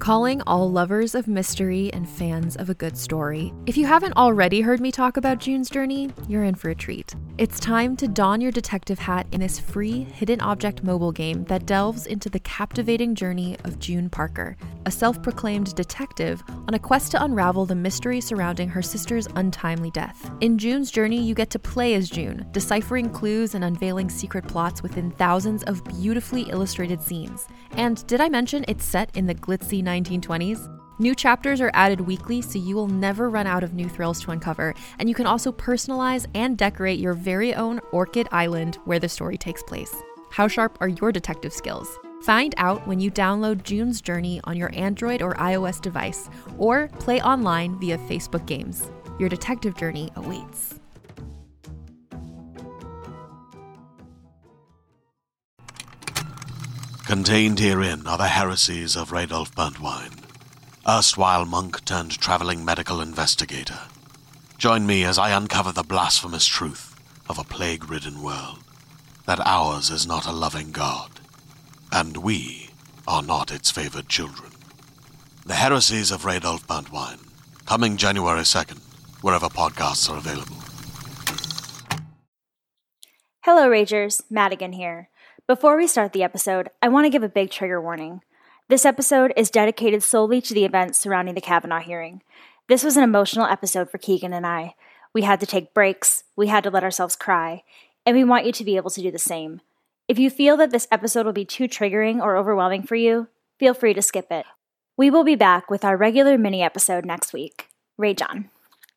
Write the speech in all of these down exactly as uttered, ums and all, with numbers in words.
calling all lovers of mystery and fans of a good story. If you haven't already heard me talk about June's Journey, you're in for a treat. It's time to don your detective hat in this free hidden object mobile game that delves into the captivating journey of June Parker, a self-proclaimed detective on a quest to unravel the mystery surrounding her sister's untimely death. In June's Journey, you get to play as June, deciphering clues and unveiling secret plots within thousands of beautifully illustrated scenes. And did I mention it's set in the glitzy nineteen twenties? New chapters are added weekly, so you will never run out of new thrills to uncover, and you can also personalize and decorate your very own Orchid Island where the story takes place. How sharp are your detective skills? Find out when you download June's Journey on your Android or iOS device, or play online via Facebook Games. Your detective journey awaits. Contained herein are the heresies of Radolf Burntwine, erstwhile monk turned traveling medical investigator. Join me as I uncover the blasphemous truth of a plague-ridden world, that ours is not a loving God, and we are not its favored children. The heresies of Radolf Burntwine, coming January second, wherever podcasts are available. Hello Ragers, Madigan here. Before we start the episode, I want to give a big trigger warning. This episode is dedicated solely to the events surrounding the Kavanaugh hearing. This was an emotional episode for Keegan and I. We had to take breaks, we had to let ourselves cry, and we want you to be able to do the same. If you feel that this episode will be too triggering or overwhelming for you, feel free to skip it. We will be back with our regular mini episode next week. Rage on.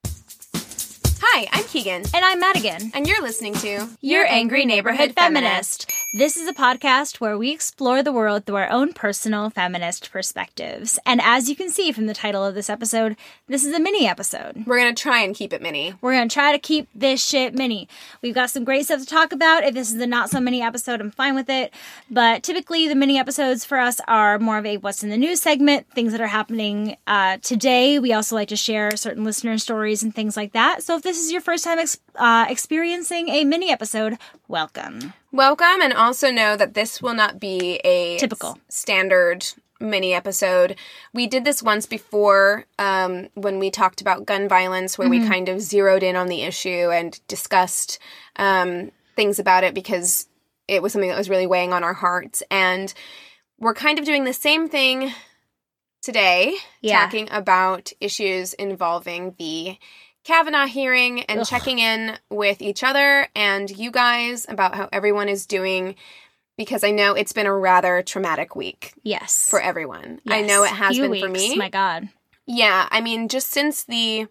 Hi, I'm Keegan. And I'm Madigan. And you're listening to Your Angry Neighborhood Feminist. This is a podcast where we explore the world through our own personal feminist perspectives. And as you can see from the title of this episode, this is a mini episode. We're going to try and keep it mini. We're going to try to keep this shit mini. We've got some great stuff to talk about. If this is a not so mini episode, I'm fine with it. But typically the mini episodes for us are more of a what's in the news segment, things that are happening uh, today. We also like to share certain listener stories and things like that. So if this is your first time ex- uh, experiencing a mini episode, welcome. Welcome, and also know that this will not be a typical s- standard mini episode. We did this once before um, when we talked about gun violence, where mm-hmm. we kind of zeroed in on the issue and discussed um, things about it because it was something that was really weighing on our hearts. And we're kind of doing the same thing today, yeah. talking about issues involving the Kavanaugh hearing and Ugh. checking in with each other and you guys about how everyone is doing, because I know it's been a rather traumatic week. Yes. For everyone. Yes. I know it has Few been weeks. for me. My God. Yeah, I mean, just since the...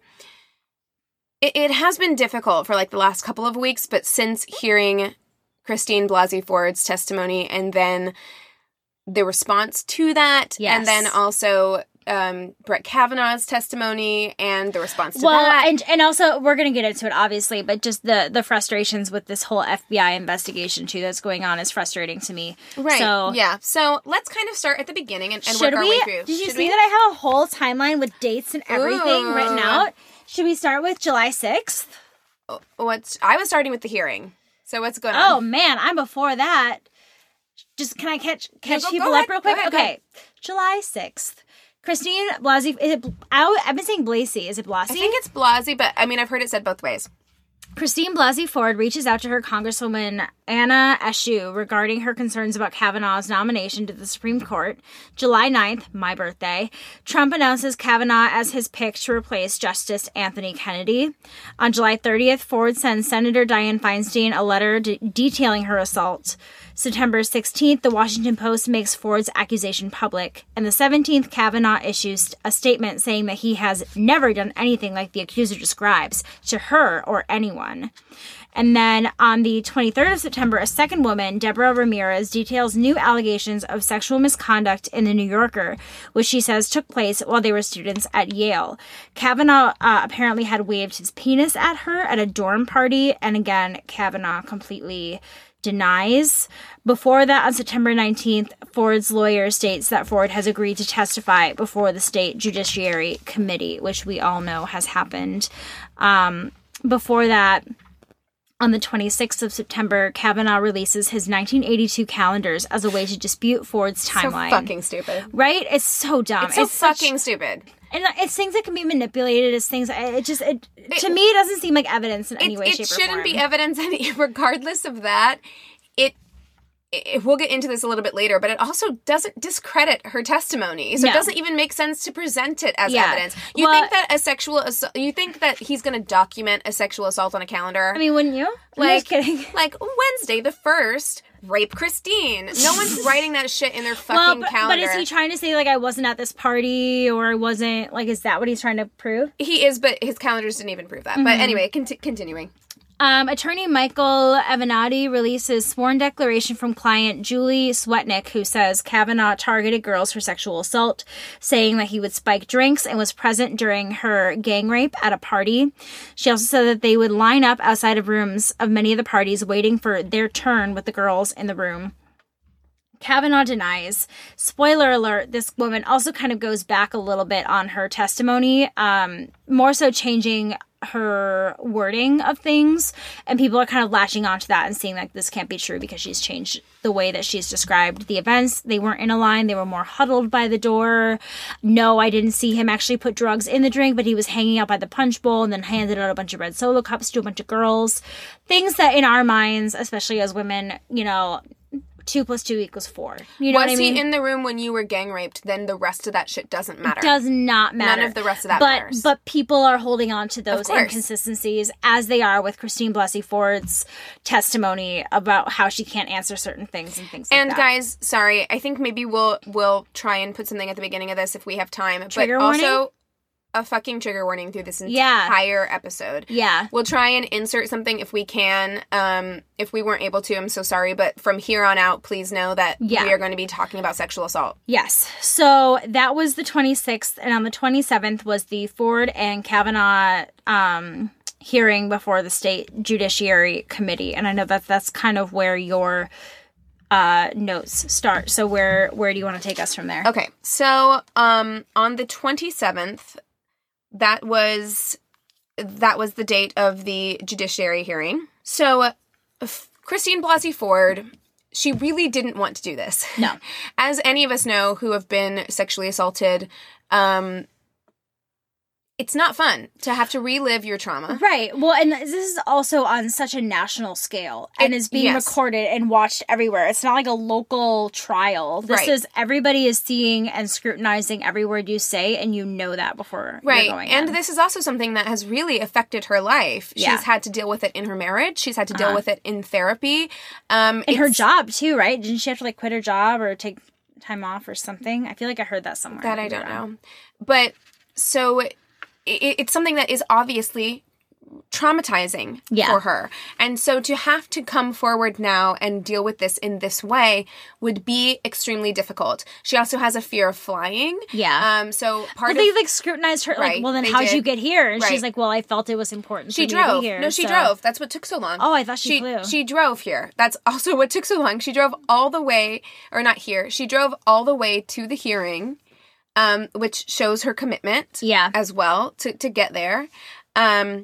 It, it has been difficult for like the last couple of weeks, but since hearing Christine Blasey Ford's testimony and then the response to that, yes. and then also... Um, Brett Kavanaugh's testimony and the response to well, that. and and also we're going to get into it, obviously, but just the the frustrations with this whole F B I investigation too that's going on is frustrating to me. Right. So yeah. So let's kind of start at the beginning and, and should work we? our way through. Did you should see we? that I have a whole timeline with dates and everything Ooh. written out? Should we start with July sixth? What's I was starting with the hearing. So what's going Oh on? man, I'm before that. Just can I catch catch go- people go up ahead, real go quick? ahead, go okay, ahead. July sixth. Christine Blasey, is it, I, I've been saying Blasey. Is it Blasey? I think it's Blasey, but I mean, I've heard it said both ways. Christine Blasey Ford reaches out to her Congresswoman Anna Eshoo regarding her concerns about Kavanaugh's nomination to the Supreme Court. July ninth, my birthday, Trump announces Kavanaugh as his pick to replace Justice Anthony Kennedy. On July thirtieth, Ford sends Senator Dianne Feinstein a letter de- detailing her assault. September sixteenth, the Washington Post makes Ford's accusation public. And the seventeenth, Kavanaugh issues a statement saying that he has never done anything like the accuser describes to her or anyone. And then on the twenty-third of September, a second woman, Deborah Ramirez, details new allegations of sexual misconduct in the New Yorker, which she says took place while they were students at Yale. Kavanaugh uh, apparently had waved his penis at her at a dorm party. And again, Kavanaugh completely denies. Before that, on September nineteenth, Ford's lawyer states that Ford has agreed to testify before the State Judiciary Committee, which we all know has happened. Um, before that, On the twenty-sixth of September, Kavanaugh releases his nineteen eighty-two calendars as a way to dispute Ford's timeline. So fucking stupid. Right? It's so dumb. It's so it's such, fucking stupid. And it's things that can be manipulated. It's things, it just, it, it to me, it doesn't seem like evidence in any it, way, it shape, or form. It shouldn't be evidence, and regardless of that, it, it, we'll get into this a little bit later, but it also doesn't discredit her testimony. So No. it doesn't even make sense to present it as Yeah. evidence. You Well- think that a sexual assault, you think that he's going to document a sexual assault on a calendar? I mean, wouldn't you? I'm like, just kidding. like Wednesday the first, rape Christine. No one's writing that shit in their fucking Well, but, calendar. but is he trying to say, like, I wasn't at this party, or I wasn't, like, is that what he's trying to prove? He is, but his calendars didn't even prove that. Mm-hmm. But anyway, conti- continuing. Um, attorney Michael Avenatti releases sworn declaration from client Julie Swetnick, who says Kavanaugh targeted girls for sexual assault, saying that he would spike drinks and was present during her gang rape at a party. She also said that they would line up outside of rooms of many of the parties waiting for their turn with the girls in the room. Kavanaugh denies. Spoiler alert, this woman also kind of goes back a little bit on her testimony, um, more so changing her wording of things, and people are kind of latching onto that and seeing like this can't be true because she's changed the way that she's described the events. They weren't in a line, they were more huddled by the door. No, I didn't see him actually put drugs in the drink, but he was hanging out by the punch bowl and then handed out a bunch of red Solo cups to a bunch of girls. Things that in our minds, especially as women, you know, two plus two equals four. You know Was what I mean? he in the room when you were gang raped? Then the rest of that shit doesn't matter. Does not matter. None of the rest of that but, matters. But people are holding on to those course. inconsistencies, as they are with Christine Blasey Ford's testimony about how she can't answer certain things and things like And that. guys, sorry, I think maybe we'll we'll try and put something at the beginning of this if we have time. Trigger but also warning? a fucking trigger warning through this Yeah. entire episode. Yeah. We'll try and insert something if we can. Um, if we weren't able to, I'm so sorry. But from here on out, please know that Yeah. we are going to be talking about sexual assault. Yes. So that was the twenty-sixth, and on the twenty-seventh was the Ford and Kavanaugh um, hearing before the State Judiciary Committee. And I know that that's kind of where your uh, notes start. So where where do you want to take us from there? Okay. So um, on the twenty-seventh, that was that was the date of the judiciary hearing. So uh, F- Christine Blasey Ford, she really didn't want to do this. No. As any of us know who have been sexually assaulted, um, it's not fun to have to relive your trauma. Right. Well, and this is also on such a national scale and It- is being yes. recorded and watched everywhere. It's not like a local trial. This Right. is everybody is seeing and scrutinizing every word you say, and you know that before Right. you're going And in. this is also something that has really affected her life. Yeah. She's had to deal with it in her marriage. She's had to deal Uh-huh. with it in therapy. Um, in her it's- job too, right? Didn't she have to like quit her job or take time off or something? I feel like I heard that somewhere. That I could be don't wrong. know. But so it, it's something that is obviously traumatizing Yeah. for her. And so to have to come forward now and deal with this in this way would be extremely difficult. She also has a fear of flying. Yeah. Um so part Well, they of like scrutinized her. Like, Right, well, then they how'd did. you get here? And Right. she's like, well, I felt it was important. she for me to drove. be here, no, she so- drove. That's what took so long. Oh, I thought she, she flew. She drove here. That's also what took so long. She drove all the way, or not here. She drove all the way to the hearing, um, which shows her commitment. Yeah. As well to to get there. Um,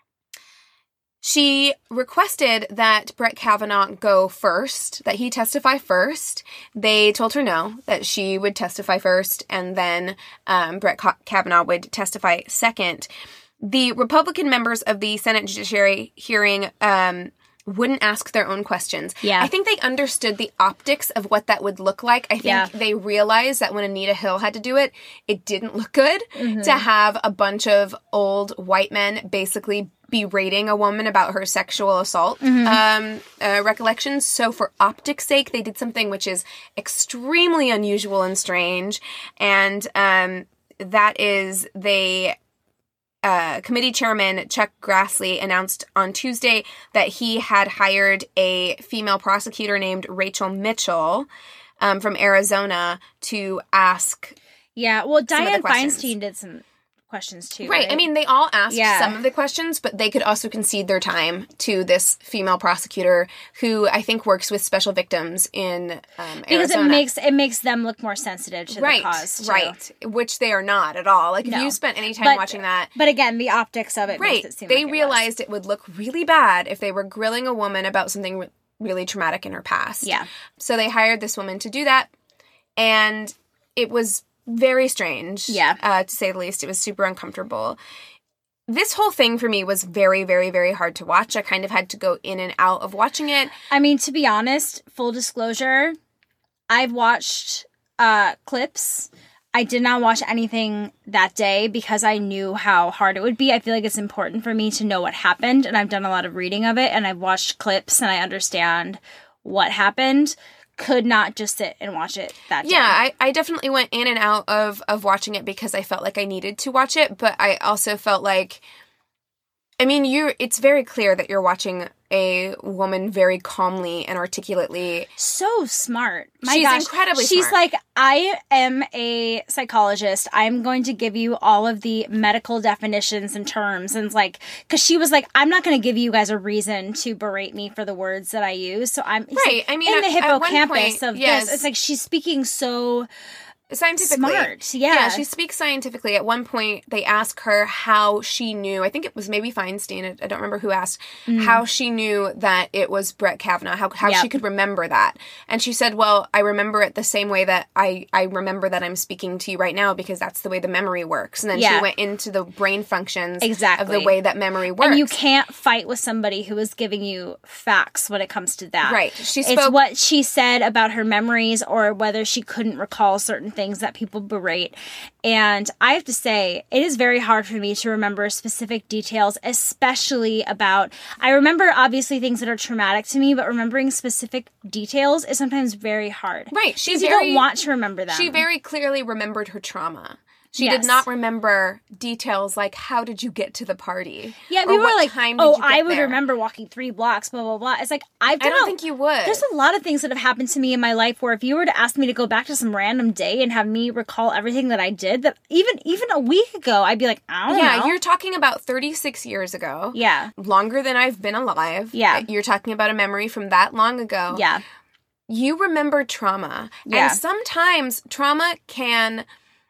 she requested that Brett Kavanaugh go first, that he testify first. They told her no, that she would testify first, and then um, Brett Ka- Kavanaugh would testify second. The Republican members of the Senate Judiciary hearing um, wouldn't ask their own questions. Yeah. I think they understood the optics of what that would look like. I think Yeah. they realized that when Anita Hill had to do it, it didn't look good Mm-hmm. to have a bunch of old white men basically berating a woman about her sexual assault Mm-hmm. um, uh, recollections. So for optics' sake, they did something which is extremely unusual and strange. And um, that is they... Uh, committee chairman Chuck Grassley announced on Tuesday that he had hired a female prosecutor named Rachel Mitchell um, from Arizona to ask. Yeah. Well, of the Dianne questions. Feinstein did some questions too. Right. right? I mean, they all asked Yeah. some of the questions, but they could also concede their time to this female prosecutor who I think works with special victims in um, because Arizona. it makes it makes them look more sensitive to right, the cause. Too. Right. Which they are not at all. Like, if No. you spent any time But- watching that. But again, the optics of it Right. makes it seem They like it was. realized it would look really bad if they were grilling a woman about something re- really traumatic in her past. Yeah. So they hired this woman to do that. And it was very strange. Yeah. Uh, to say the least. It was super uncomfortable. This whole thing for me was very, very, very hard to watch. I kind of had to go in and out of watching it. I mean, to be honest, full disclosure, I've watched uh, clips. I did not watch anything that day because I knew how hard it would be. I feel like it's important for me to know what happened, and I've done a lot of reading of it, and I've watched clips, and I understand what happened. Could not just sit and watch it that day. Yeah, I, I definitely went in and out of, of watching it because I felt like I needed to watch it, but I also felt like, I mean, you're, it's very clear that you're watching a woman very calmly and articulately. So smart. My She's gosh. incredibly She's smart. like, I am a psychologist. I'm going to give you all of the medical definitions and terms. And it's like, because she was like, I'm not going to give you guys a reason to berate me for the words that I use. So I'm he's Right. like, I mean, in the at- at one hippocampus point, of yes. this. It's like she's speaking so Scientifically. smart. Yeah. Yeah, she speaks scientifically. At one point, they ask her how she knew, I think it was maybe Feinstein, I don't remember who asked, how she knew that it was Brett Kavanaugh, how, how Yep. she could remember that. And she said, well, I remember it the same way that I, I remember that I'm speaking to you right now because that's the way the memory works. And then Yeah. she went into the brain functions Exactly. of the way that memory works. And you can't fight with somebody who is giving you facts when it comes to that. Right. She It's spoke- what she said about her memories or whether she couldn't recall certain things that people berate. And I have to say, it is very hard for me to remember specific details, especially about, I remember obviously things that are traumatic to me, but remembering specific details is sometimes very hard. Right. She Because you very- don't want to remember them. She very clearly remembered her trauma. She Yes. did not remember details like how did you get to the party? Yeah, Or people were what like, time did oh, you get I would there? remember walking three blocks, blah, blah, blah. It's like, I've I done don't a- think you would. There's a lot of things that have happened to me in my life where if you were to ask me to go back to some random day and have me recall everything that I did, that even even a week ago, I'd be like, I don't Yeah, know. you're talking about thirty-six years ago. Yeah. Longer than I've been alive. Yeah. You're talking about a memory from that long ago. Yeah. You remember trauma. Yeah. And sometimes trauma can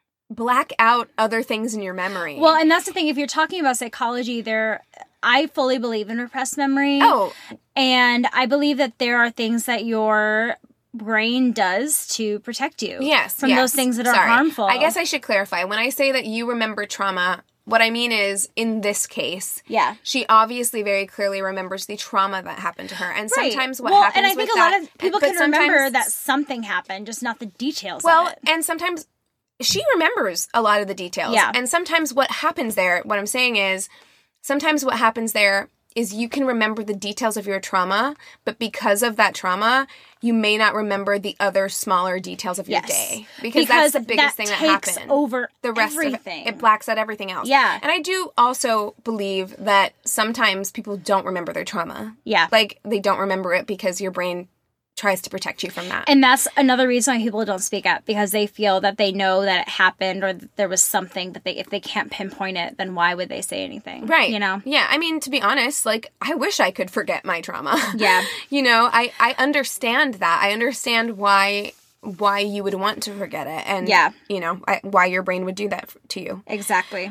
black out other things in your memory. Well, and that's the thing. If you're talking about psychology, there, I fully believe in repressed memory. Oh, And I believe that there are things that your brain does to protect you. yes. From yes. those things that are Sorry. harmful. I guess I should clarify. When I say that you remember trauma, what I mean is in this case, Yeah. she obviously very clearly remembers the trauma that happened to her. And Right. sometimes what well, happens and I think with a lot that- of people but can remember sometimes- that something happened, just not the details Well, of it. and sometimes she remembers a lot of the details. Yeah. And sometimes what happens there, what I'm saying is, sometimes what happens there is you can remember the details of your trauma, but because of that trauma, you may not remember the other smaller details of your Yes. day. Because, that's the biggest that thing that takes happened. over the rest everything. of it, it blacks out everything else. Yeah. And I do also believe that sometimes people don't remember their trauma. Yeah. Like, they don't remember it because your brain tries to protect you from that. And that's another reason why people don't speak up, because they feel that they know that it happened or that there was something, but they if they can't pinpoint it, then why would they say anything? Right. You know? Yeah. I mean, to be honest, like, I wish I could forget my trauma. Yeah. You know, I, I understand that. I understand why why you would want to forget it. And, Yeah. you know, I, why your brain would do that f- to you. Exactly.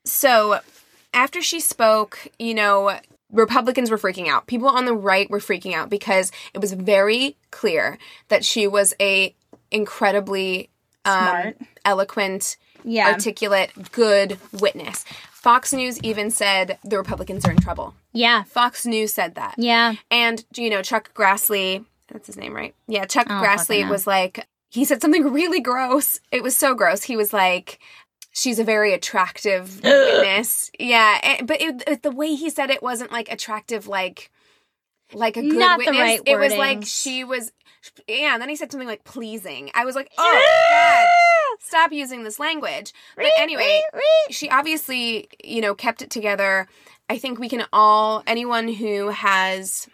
So after she spoke, you know, Republicans were freaking out. People on the right were freaking out because it was very clear that she was a incredibly um, Smart. eloquent, Yeah. articulate, good witness. Fox News even said the Republicans are in trouble. Yeah. Fox News said that. Yeah. And, you know, Chuck Grassley, that's his name, right? Yeah, Chuck I don't fucking Grassley know. was like, he said something really gross. It was so gross. He was like, she's a very attractive witness. Yeah, and- but it, it- the way he said it wasn't like attractive, like like a good Not the witness. right It was like wordings. she was, yeah. And then he said something like pleasing. I was like, oh God, stop using this language. But anyway, she obviously, you know, kept it together. I think we can all, anyone who has,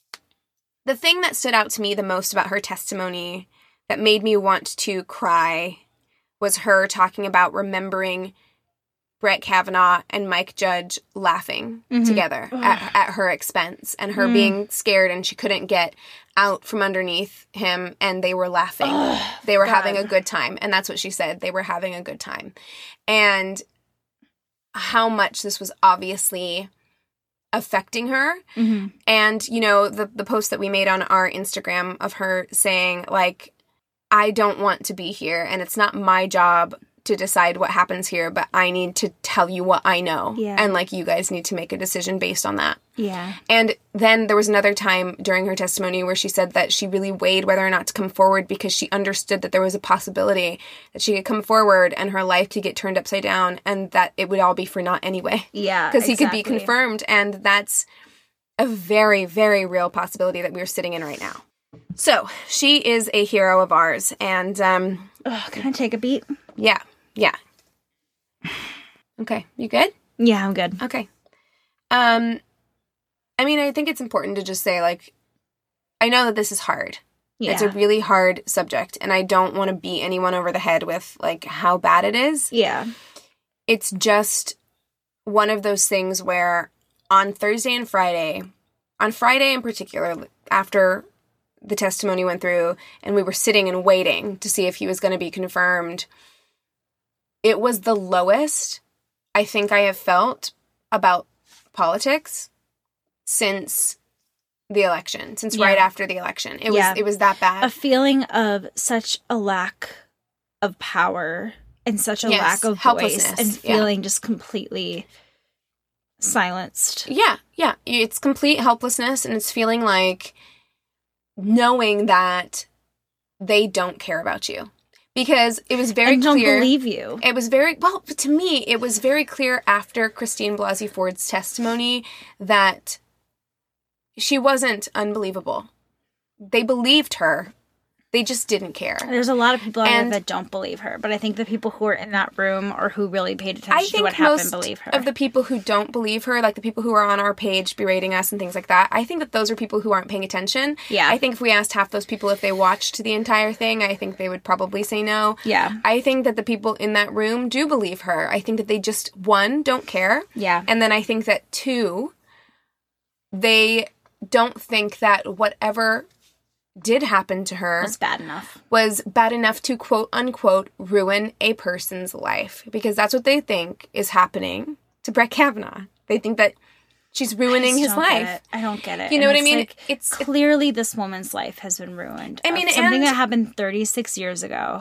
the thing that stood out to me the most about her testimony that made me want to cry was her talking about remembering Brett Kavanaugh and Mike Judge laughing mm-hmm. together at, at her expense, and her mm. being scared and she couldn't get out from underneath him, and they were laughing. Ugh, they were God. having a good time, and that's what she said. They were having a good time. And how much this was obviously affecting her. Mm-hmm. And, you know, the, the post that we made on our Instagram of her saying, like, I don't want to be here, and it's not my job to decide what happens here, but I need to tell you what I know. Yeah. And, like, you guys need to make a decision based on that. Yeah. And then there was another time during her testimony where she said that she really weighed whether or not to come forward because she understood that there was a possibility that she could come forward and her life could get turned upside down, and that it would all be for naught anyway. Yeah, Because exactly. he could be confirmed, and that's a very, very real possibility that we're sitting in right now. So, she is a hero of ours, and... um, Ugh, can I take a beat? Yeah. Yeah. Okay. You good? Yeah, I'm good. Okay. Um, I mean, I think it's important to just say, like, I know that this is hard. Yeah. It's a really hard subject, and I don't want to beat anyone over the head with, like, how bad it is. Yeah. It's just one of those things where on Thursday and Friday, on Friday in particular, after the testimony went through and we were sitting and waiting to see if he was going to be confirmed, it was the lowest I think I have felt about politics since the election, since yeah. right after the election. It yeah. was it was that bad. A feeling of such a lack of power and such a yes. lack of voice, and feeling yeah. just completely silenced. Yeah, yeah. It's complete helplessness, and it's feeling like knowing that they don't care about you. Because it was very and clear. don't believe you. It was very, well, to me, it was very clear after Christine Blasey Ford's testimony that she wasn't unbelievable. They believed her. They just didn't care. There's a lot of people out there that don't believe her, but I think the people who were in that room or who really paid attention to what happened believe her. I think most of the people who don't believe her, like the people who are on our page berating us and things like that, I think that those are people who aren't paying attention. Yeah. I think if we asked half those people if they watched the entire thing, I think they would probably say no. Yeah. I think that the people in that room do believe her. I think that they just, one, don't care. Yeah. And then I think that, two, they don't think that whatever did happen to her was bad enough. Was bad enough to quote unquote ruin a person's life, because that's what they think is happening to Brett Kavanaugh. They think that she's ruining his life. I don't get it. You know and what I mean? Like, it's clearly this woman's life has been ruined. I mean, something and, that happened thirty-six years ago.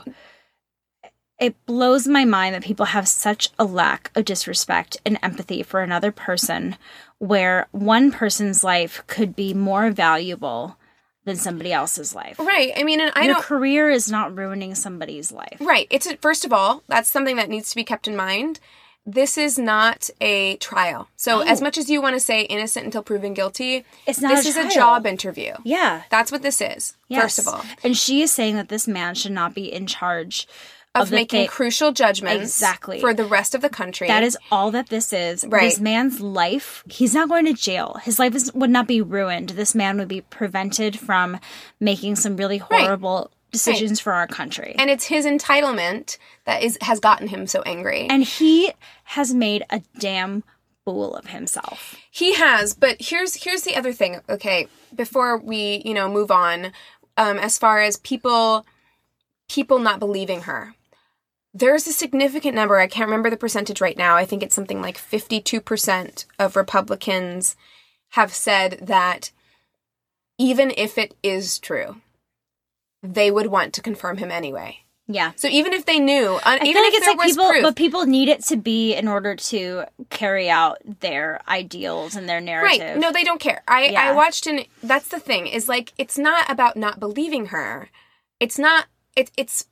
It blows my mind that people have such a lack of disrespect and empathy for another person, where one person's life could be more valuable than somebody else's life. Right. I mean, and I Your don't... career is not ruining somebody's life. Right. It's, first of all, that's something that needs to be kept in mind. This is not a trial. So No. as much as you want to say innocent until proven guilty, It's not this a is trial. a job interview. Yeah. That's what this is, Yes. first of all. And she is saying that this man should not be in charge of, Of making thi- crucial judgments Exactly. for the rest of the country. That is all that this is. Right. This man's life, he's not going to jail. His life is, would not be ruined. This man would be prevented from making some really horrible right. decisions right. for our country. And it's his entitlement that is has gotten him so angry. And he has made a damn fool of himself. He has, but here's here's the other thing, okay, before we, you know, move on, um, as far as people people not believing her. There's a significant number, I can't remember the percentage right now, I think it's something like fifty-two percent of Republicans have said that even if it is true, they would want to confirm him anyway. Yeah. So even if they knew, uh, I even feel like if it's there like was people, proof, but people need it to be in order to carry out their ideals and their narrative. Right. No, they don't care. I, Yeah. I watched and that's the thing, is like, it's not about not believing her. It's not, it, it's,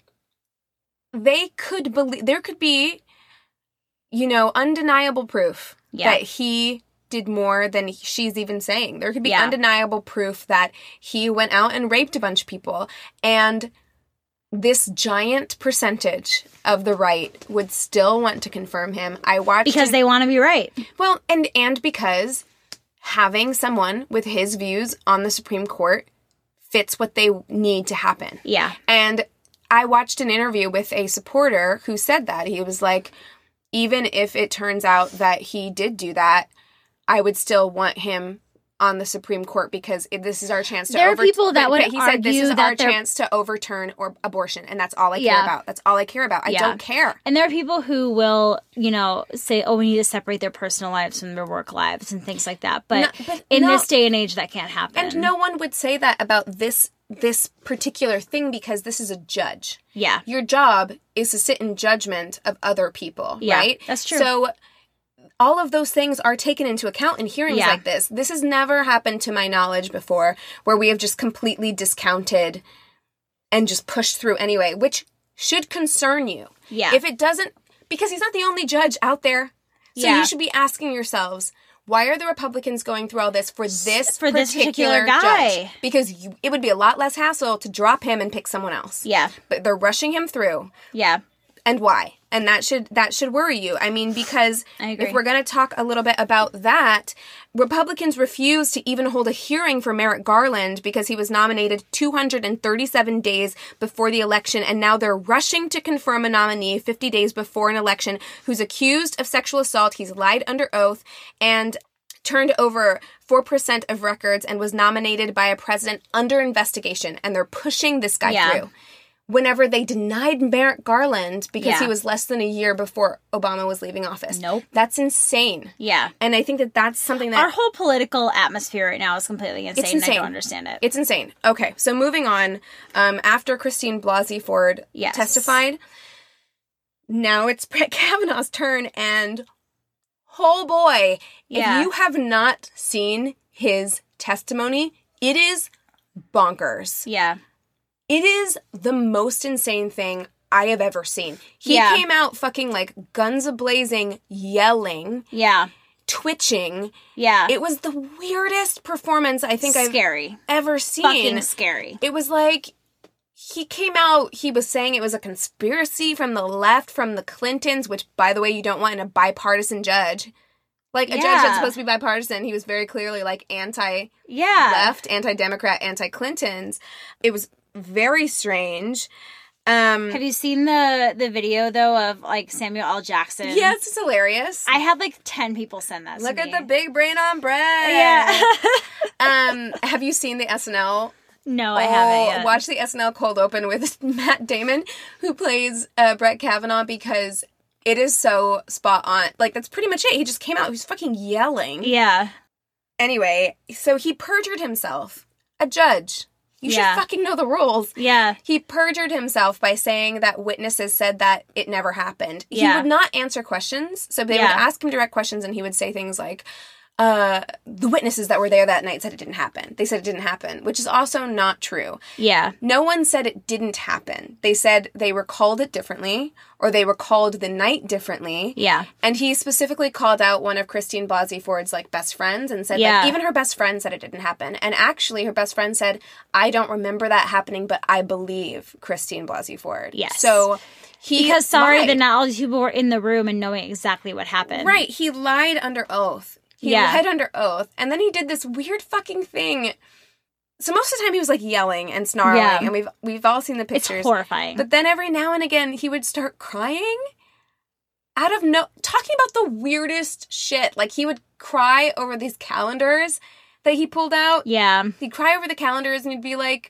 they could believe, there could be, you know, undeniable proof Yeah. that he did more than she's even saying. There could be Yeah. undeniable proof that he went out and raped a bunch of people. And this giant percentage of the right would still want to confirm him. I watched Because an- they want to be right. Well, and and because having someone with his views on the Supreme Court fits what they need to happen. Yeah. And I watched an interview with a supporter who said that. He was like, even if it turns out that he did do that, I would still want him on the Supreme Court because it, this is our chance to there over- are people that but, would but he argue said this is that our they're- chance to overturn or abortion, and that's all I care Yeah. about. That's all I care about. I Yeah. don't care. And there are people who will, you know, say, oh, we need to separate their personal lives from their work lives and things like that. But, No, but in no. this day and age, that can't happen. And no one would say that about this this particular thing because this is a judge. Yeah. Your job is to sit in judgment of other people, Yeah, right? that's true. So all of those things are taken into account in hearings Yeah. like this. This has never happened to my knowledge before where we have just completely discounted and just pushed through anyway, which should concern you. Yeah. If it doesn't, because he's not the only judge out there. So Yeah. you should be asking yourselves, why are the Republicans going through all this for this For this particular particular guy? judge? Because you, it would be a lot less hassle to drop him and pick someone else. Yeah. But they're rushing him through. Yeah. And why? And that should that should worry you. I mean, because I agree. if we're going to talk a little bit about that, Republicans refused to even hold a hearing for Merrick Garland because he was nominated two hundred thirty-seven days before the election, and now they're rushing to confirm a nominee fifty days before an election who's accused of sexual assault. He's lied under oath and turned over four percent of records and was nominated by a president under investigation, and they're pushing this guy Yeah. through. Whenever they denied Merrick Garland because Yeah. he was less than a year before Obama was leaving office. Nope. That's insane. Yeah. And I think that that's something that... Our whole political atmosphere right now is completely insane, It's and I insane. don't understand it. It's insane. Okay, so moving on. Um, after Christine Blasey Ford Yes. testified, now it's Brett Kavanaugh's turn, and oh boy, Yeah. if you have not seen his testimony, it is bonkers. Yeah. It is the most insane thing I have ever seen. He Yeah. came out fucking like guns a-blazing, yelling, Yeah. twitching. Yeah. It was the weirdest performance I think scary. I've ever seen. Fucking scary. It was like he came out, he was saying it was a conspiracy from the left, from the Clintons, which, by the way, you don't want in a bipartisan judge. Like, a judge Yeah. that's supposed to be bipartisan, he was very clearly, like, anti-left, Yeah. anti-Democrat, anti-Clintons. It was very strange. Um, Have you seen the the video though of like Samuel L. Jackson? yes, it's hilarious. I had like ten people send that. Look to at me. the big brain on Brett. Yeah. um, have you seen the S N L? No, I haven't yet. Watch the S N L cold open with Matt Damon, who plays uh, Brett Kavanaugh, because it is so spot on. Like, that's pretty much it. He just came out, he was fucking yelling. Yeah. Anyway, so he perjured himself. A judge. You Yeah. should fucking know the rules. Yeah. He perjured himself by saying that witnesses said that it never happened. He Yeah. would not answer questions. So they Yeah. would ask him direct questions, and he would say things like, uh, the witnesses that were there that night said it didn't happen. They said it didn't happen, which is also not true. Yeah. No one said it didn't happen. They said they recalled it differently, or they recalled the night differently. Yeah. And he specifically called out one of Christine Blasey Ford's, like, best friends and said Yeah. that even her best friend said it didn't happen. And actually, her best friend said, I don't remember that happening, but I believe Christine Blasey Ford. Yes. So he Because sorry lied. that not all these people were in the room and knowing exactly what happened. Right. He lied under oath. He Yeah. lied under oath. And then he did this weird fucking thing. So most of the time he was, like, yelling and snarling. Yeah. And we've we've all seen the It's pictures. horrifying. But then every now and again, he would start crying out of no... Talking about the weirdest shit. Like, he would cry over these calendars that he pulled out. yeah. He'd cry over the calendars and he'd be like,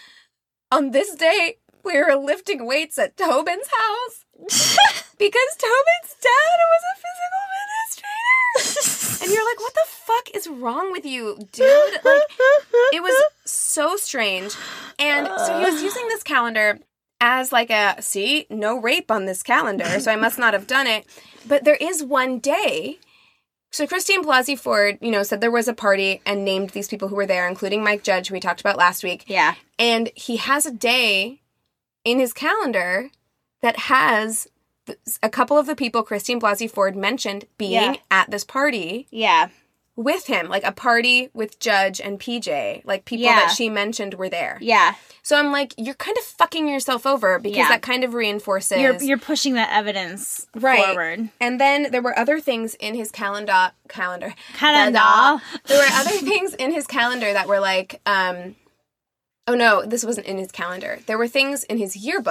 on this day, we were lifting weights at Tobin's house because Tobin's dad was a physical administrator. And you're like, what the fuck is wrong with you, dude? Like, it was so strange. And so he was using this calendar as like a, see, no rape on this calendar, so I must not have done it. But there is one day. So Christine Blasey Ford, you know, said there was a party and named these people who were there, including Mike Judge, who we talked about last week. Yeah. And he has a day in his calendar that has th- a couple of the people Christine Blasey Ford mentioned being Yeah. at this party Yeah. with him. Like a party with Judge and P J. Like people Yeah. that she mentioned were there. Yeah. So I'm like, you're kind of fucking yourself over because Yeah. that kind of reinforces... You're you're pushing that evidence Right. forward. And then there were other things in his calendar... Calendar. Calendar. There were other things in his calendar that were like... um Oh, no, this wasn't in his calendar. There were things in his yearbook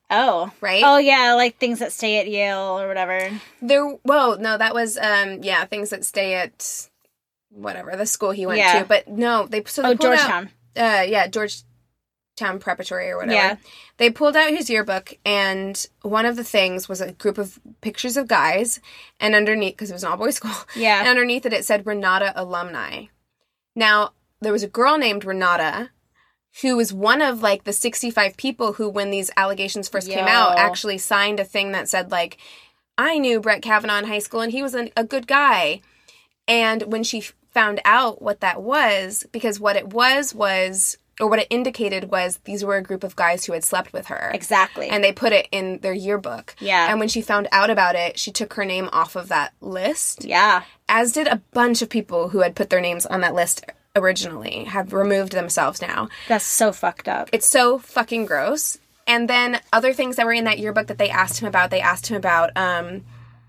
Oh. Right? Oh, yeah, like things that stay at Yale or whatever. There, whoa, no, that was, um, yeah, things that stay at whatever, the school he went Yeah. to. But no, they, so they Oh, pulled Georgetown. out, uh, yeah, Georgetown Preparatory or whatever. Yeah. They pulled out his yearbook, and one of the things was a group of pictures of guys, and underneath, because it was an all-boys school, Yeah. and underneath it, it said Renata alumni. Now, there was a girl named Renata who was one of, like, the sixty-five people who, when these allegations first came Yo. out, actually signed a thing that said, like, I knew Brett Kavanaugh in high school, and he was a, a good guy. And when she f- found out what that was, because what it was was, or what it indicated was, these were a group of guys who had slept with her. Exactly. And they put it in their yearbook. Yeah. And when she found out about it, she took her name off of that list. Yeah. As did a bunch of people who had put their names on that list originally, have removed themselves now. That's so fucked up. It's so fucking gross. And then other things that were in that yearbook that they asked him about, they asked him about, um,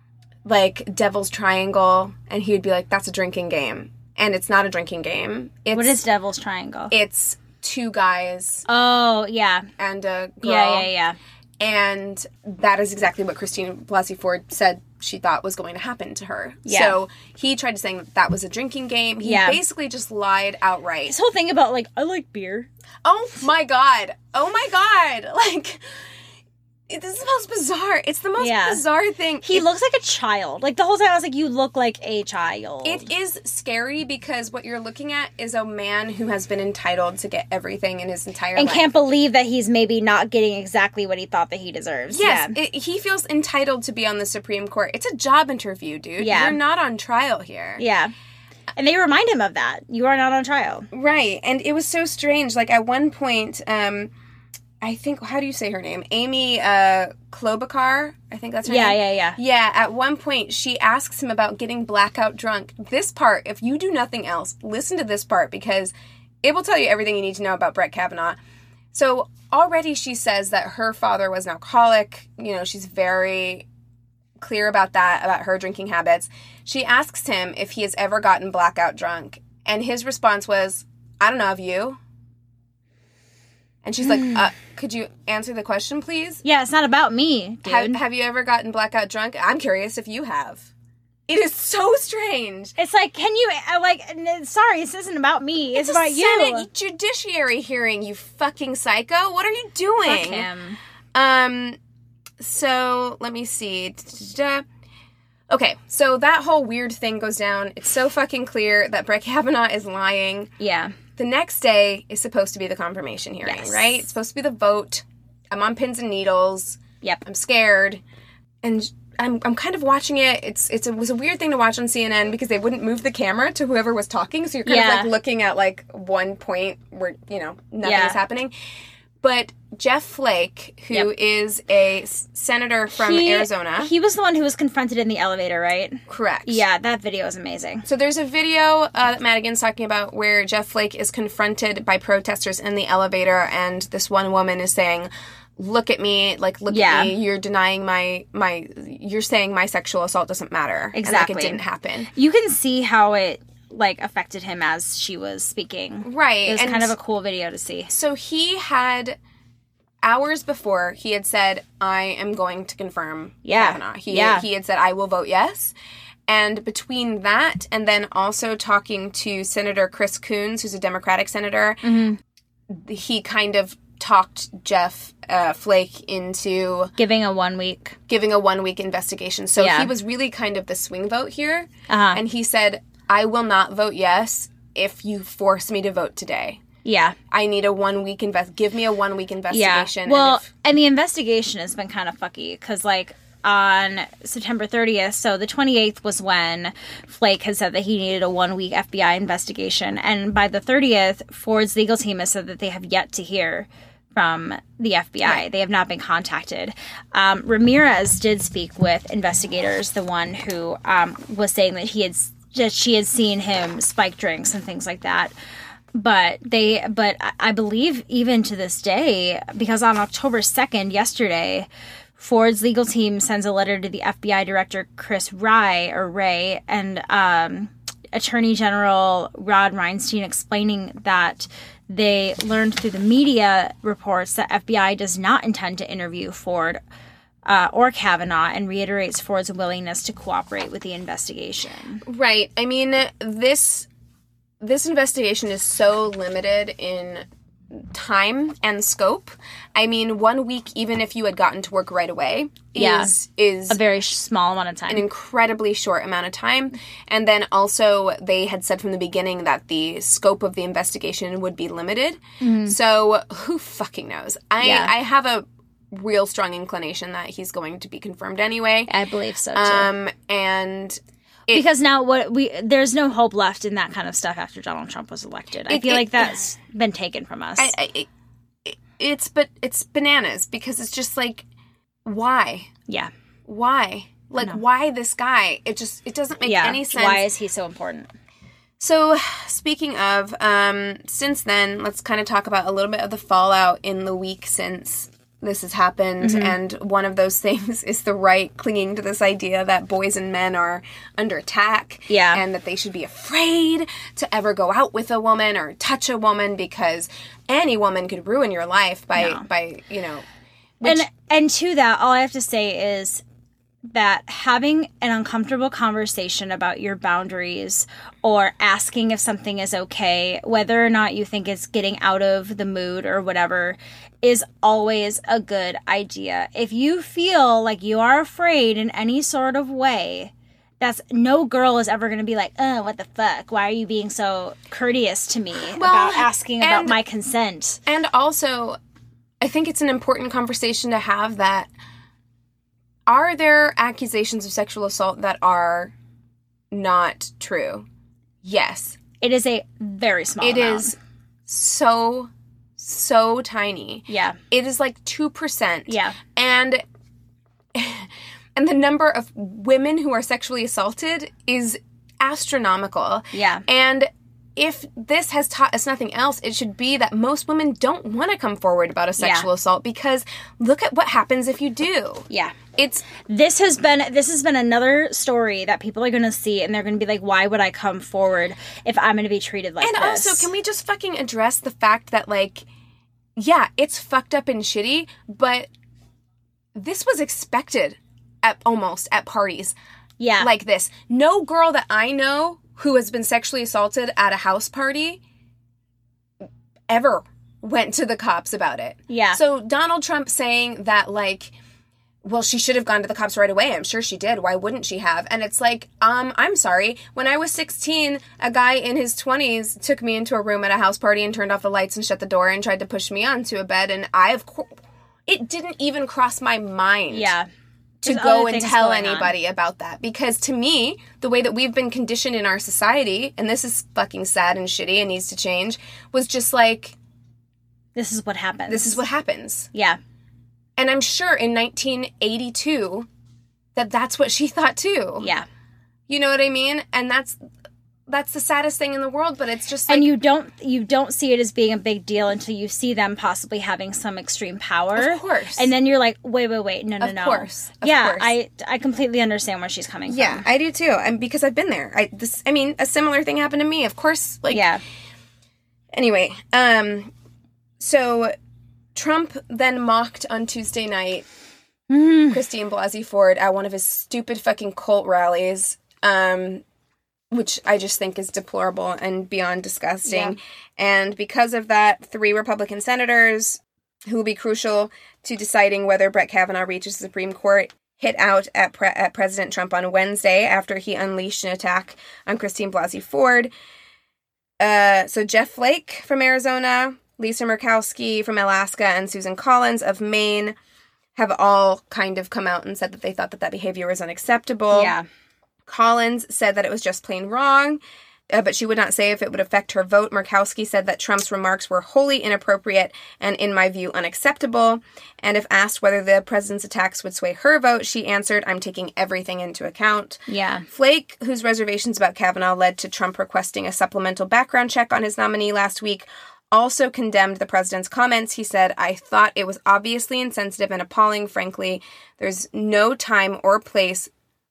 like, Devil's Triangle, and he would be like, that's a drinking game. And it's not a drinking game. It's, What is Devil's Triangle? It's two guys Oh, yeah. and a girl. Yeah, yeah, yeah. And that is exactly what Christine Blasey Ford said she thought was going to happen to her. Yeah. So he tried to say that, that was a drinking game. He Yeah. basically just lied outright. This whole thing about, like, I like beer. Oh my God. Oh my God. Like, it, this is the most bizarre. It's the most Yeah. bizarre thing. He It- looks like a child. Like, the whole time I was like, you look like a child. It is scary because what you're looking at is a man who has been entitled to get everything in his entire and life. can't believe that he's maybe not getting exactly what he thought that he deserves. Yes, Yeah. it, he feels entitled to be on the Supreme Court. It's a job interview, dude. Yeah. You're not on trial here. Yeah. And they remind him of that. You are not on trial. Right. And it was so strange. Like, at one point, um, I think, how do you say her name? Amy uh, Klobuchar? I think that's her Yeah, name. yeah, yeah. Yeah, at one point, she asks him about getting blackout drunk. This part, if you do nothing else, listen to this part because it will tell you everything you need to know about Brett Kavanaugh. So already she says that her father was an alcoholic. You know, she's very clear about that, about her drinking habits. She asks him if he has ever gotten blackout drunk. And his response was, I don't know, have you? And she's like, uh, could you answer the question, please? Yeah, it's not about me, dude. Have, have you ever gotten blackout drunk? I'm curious if you have. It is so strange. It's like, can you, uh, like, n- sorry, this isn't about me. It's, a about you. Senate judiciary hearing, you fucking psycho. What are you doing? Fuck him. Um, so let me see. Da-da-da. Okay, so that whole weird thing goes down. It's so fucking clear that Brett Kavanaugh is lying. Yeah. The next day is supposed to be the confirmation hearing, Yes. right? It's supposed to be the vote. I'm on pins and needles. Yep. I'm scared. And I'm I'm kind of watching it. It's it's it was a weird thing to watch on C N N because they wouldn't move the camera to whoever was talking, so you're kind Yeah. of like looking at like one point where, you know, nothing's Yeah. happening. But Jeff Flake, who Yep. is a s- senator from He- Arizona, He was the one who was confronted in the elevator, right? correct. Yeah, that video is amazing. So there's a video uh, that Madigan's talking about where Jeff Flake is confronted by protesters in the elevator, and this one woman is saying, "Look at me, like look Yeah. at me. You're denying my my. You're saying my sexual assault doesn't matter. Exactly. And, like, it didn't happen. You can see how it, like, affected him as she was speaking. Right. It was and kind of a cool video to see. So he had, hours before, he had said, I am going to confirm Yeah. Kavanaugh. He, Yeah. he had said, I will vote yes. And between that and then also talking to Senator Chris Coons, who's a Democratic senator, Mm-hmm. he kind of talked Jeff uh, Flake into Giving a one week. giving a one-week investigation. So Yeah. he was really kind of the swing vote here. Uh-huh. And he said, I will not vote yes if you force me to vote today. Yeah. I need a one week invest. Give me a one week Yeah. investigation. Well, and if- and the investigation has been kind of fucky because, like, on September thirtieth, so the twenty-eighth was when Flake had said that he needed a one-week F B I investigation. And by the thirtieth, Ford's legal team has said that they have yet to hear from the F B I. Right. They have not been contacted. Um, Ramirez did speak with investigators, the one who um, was saying that he had that she had seen him spike drinks and things like that. But they, but I- I believe even to this day, because on October second, yesterday, Ford's legal team sends a letter to the F B I director, Chris Wray, or Ray, and um, Attorney General Rod Reinstein explaining that they learned through the media reports that F B I does not intend to interview Ford uh, or Kavanaugh, and reiterates Ford's willingness to cooperate with the investigation. Right. I mean, this this investigation is so limited in time and scope. I mean, one week, even if you had gotten to work right away, yeah. is is a very sh- small amount of time. An incredibly short amount of time. And then also, they had said from the beginning that the scope of the investigation would be limited. Mm-hmm. So, who fucking knows? I yeah. I have a real strong inclination that he's going to be confirmed anyway. I believe so, too. Um, and... It, because now what we there's no hope left in that kind of stuff after Donald Trump was elected. I it, feel it, like that's been taken from us. I, I, it, it's but it's bananas because it's just like, why? Yeah. Why? Like, why this guy? It just it doesn't make yeah. any sense. Why is he so important? So, speaking of, um, since then, let's kind of talk about a little bit of the fallout in the week since this has happened, mm-hmm. and one of those things is the right clinging to this idea that boys and men are under attack, yeah. and that they should be afraid to ever go out with a woman or touch a woman because any woman could ruin your life by, no. by you know... Which, and and to that, all I have to say is that having an uncomfortable conversation about your boundaries or asking if something is okay, whether or not you think it's getting out of the mood or whatever, is always a good idea. If you feel like you are afraid in any sort of way, that's no girl is ever going to be like, oh, what the fuck? Why are you being so courteous to me well, about asking and, about my consent? And also, I think it's an important conversation to have that, are there accusations of sexual assault that are not true? Yes. It is a very small It amount. is so, so tiny. Yeah. It is like two percent. Yeah. And and the number of women who are sexually assaulted is astronomical. Yeah. And if this has taught us nothing else, it should be that most women don't want to come forward about a sexual yeah. assault because look at what happens if you do. Yeah. It's this has been this has been another story that people are going to see and they're going to be like, why would I come forward if I'm going to be treated like and this? And also, can we just fucking address the fact that, like, yeah, it's fucked up and shitty, but this was expected at almost at parties. Yeah. Like this. No girl that I know who has been sexually assaulted at a house party ever went to the cops about it. Yeah. So Donald Trump saying that, like, well, she should have gone to the cops right away. I'm sure she did. Why wouldn't she have? And it's like, um, I'm sorry. When I was sixteen, a guy in his twenties took me into a room at a house party and turned off the lights and shut the door and tried to push me onto a bed. And I, of course, it didn't even cross my mind. Yeah. To There's go and tell going anybody on. about that. Because to me, the way that we've been conditioned in our society, and this is fucking sad and shitty and needs to change, was just like... This is what happens. This is what happens. Yeah. And I'm sure in nineteen eighty-two that that's what she thought too. Yeah. You know what I mean? And that's... That's the saddest thing in the world, but it's just like... And you don't you don't see it as being a big deal until you see them possibly having some extreme power. Of course. And then you're like, wait, wait, wait, no, no, of no. Course. Of yeah, course. I I completely understand where she's coming yeah, from. Yeah, I do too. And because I've been there. I this I mean, a similar thing happened to me. Of course, like... Yeah. Anyway, um... So, Trump then mocked on Tuesday night mm. Christine Blasey Ford at one of his stupid fucking cult rallies. Um... which I just think is deplorable and beyond disgusting. Yeah. And because of that, three Republican senators who will be crucial to deciding whether Brett Kavanaugh reaches the Supreme Court hit out at, Pre- at President Trump on Wednesday after he unleashed an attack on Christine Blasey Ford. Uh, so Jeff Flake from Arizona, Lisa Murkowski from Alaska, and Susan Collins of Maine have all kind of come out and said that they thought that that behavior was unacceptable. Yeah. Collins said that it was just plain wrong, uh, but she would not say if it would affect her vote. Murkowski said that Trump's remarks were wholly inappropriate and, in my view, unacceptable. And if asked whether the president's attacks would sway her vote, she answered, I'm taking everything into account. Yeah. Flake, whose reservations about Kavanaugh led to Trump requesting a supplemental background check on his nominee last week, also condemned the president's comments. He said, I thought it was obviously insensitive and appalling, frankly. There's no time or place